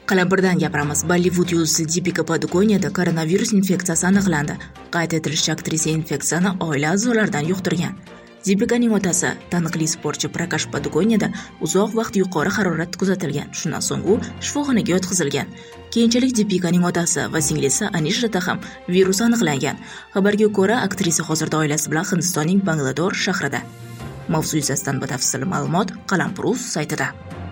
Qalampirdan gapiramiz. Bollivud yulduzisi Deepika Padukoneda koronavirus infeksiyasi aniqlandi. Qayd etilishicha, aktrisa infeksiyani oila a'zolaridan yuqtirgan. Deepikaning otasi, taniqli sportchi Prakash Padukoneda uzoq vaqt yuqori harorat kuzatilgan. Shundan so'ng u shifoxonaga yotqizilgan. Keyinchalik Deepikaning otasi va singlisi Anishrata ham virus aniqlangan. Xabarga ko'ra, aktrisa hozirda oilasi bilan Hindistonning Banglador shahrida. Mavzu yuzasidan batafsil ma'lumot Qalampir.uz saytida.